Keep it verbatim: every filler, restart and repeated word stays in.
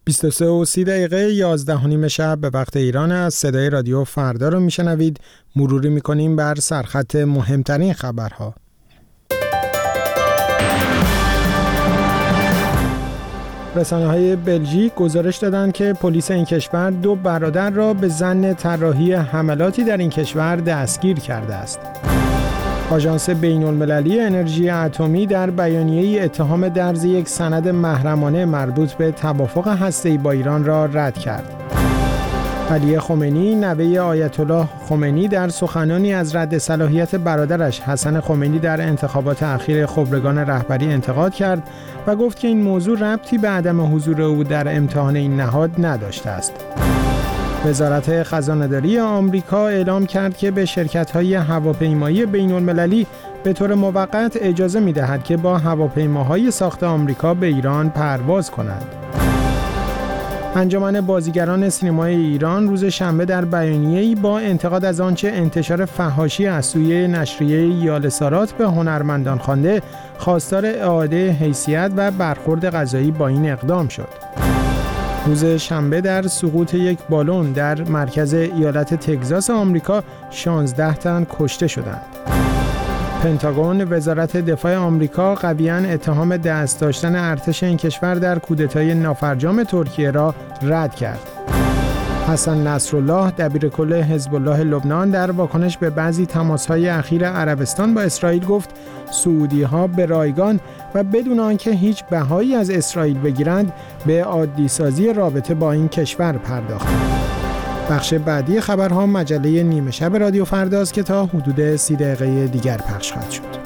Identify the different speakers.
Speaker 1: بیست و سه و سی دقیقه یازده و نیم شب به وقت ایران از صدای رادیو فردا رو میشنوید. مروری میکنیم بر سرخط مهمترین خبرها. رسانه‌های بلژیک گزارش دادند که پلیس این کشور دو برادر را به ظن طراحی حملاتی در این کشور دستگیر کرده است. آژانس بین‌المللی انرژی اتمی در بیانیه‌ای اتهام درز یک سند محرمانه مربوط به توافق هسته‌ای با ایران را رد کرد. علی خمینی نوه آیت الله خمینی در سخنانی از رد صلاحیت برادرش حسن خمینی در انتخابات اخیر خبرگان رهبری انتقاد کرد و گفت که این موضوع ربطی به عدم حضور او در امتحان این نهاد نداشته است. وزارت خزانه‌داری آمریکا اعلام کرد که به شرکت‌های هواپیمایی بین‌المللی به طور موقت اجازه می‌دهد که با هواپیماهای ساخت آمریکا به ایران پرواز کنند. انجمن بازیگران سینمای ایران روز شنبه در بیانیه‌ای با انتقاد از آنچه انتشار فحاشی از سوی نشریه یالسارات به هنرمندان خوانده، خواستار اعاده حیثیت و برخورد قضایی با این اقدام شد. روز شنبه در سقوط یک بالون در مرکز ایالت تگزاس آمریکا شانزده تن کشته شدند. پنتاگون وزارت دفاع آمریکا قویاً اتهام دست داشتن ارتش این کشور در کودتای نافرجام ترکیه را رد کرد. حسن نصرالله دبیرکل حزب الله لبنان در واکنش به بعضی تماس‌های اخیر عربستان با اسرائیل گفت سعودی‌ها به رایگان و بدون آنکه هیچ بهایی از اسرائیل بگیرند به عادی‌سازی رابطه با این کشور پرداختند. بخش بعدی خبرها مجله نیمه شب رادیو فرداست که تا حدود سی دقیقه دیگر پخش خواهد شد.